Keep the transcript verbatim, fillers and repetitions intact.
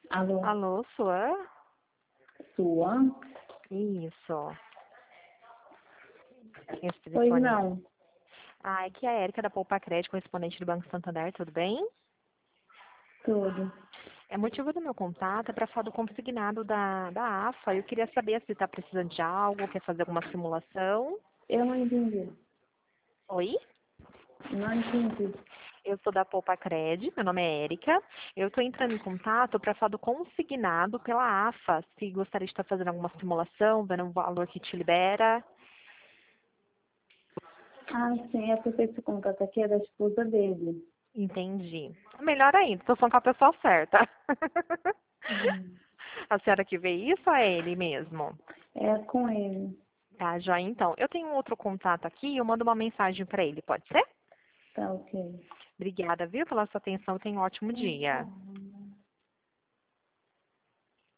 Alô, Alô, sua? sua? Isso. Esse Pois telefone. não, Ah, aqui é a Érica da Poupa Crédito, correspondente do Banco Santander, tudo bem? tudo. É motivo do meu contato é para falar do consignado da, da AFA. Eu queria saber se está precisando de algo, quer fazer alguma simulação. Eu não entendi. Oi? Não entendi. Eu sou da Poupa Cred, meu nome é Érica. Eu estou entrando em contato para falar do consignado pela AFA. Se gostaria de estar fazendo alguma simulação, vendo o valor que te libera. Ah, sim, é porque esse contato aqui é da esposa dele. Entendi. Melhor ainda, estou falando com a pessoa certa. Hum. A senhora que vê isso ou é ele mesmo? É com ele. Tá, joia. Então, eu tenho um outro contato aqui, eu mando uma mensagem para ele, pode ser? Tá ok. Obrigada, viu, pela sua atenção. Tenha um ótimo dia.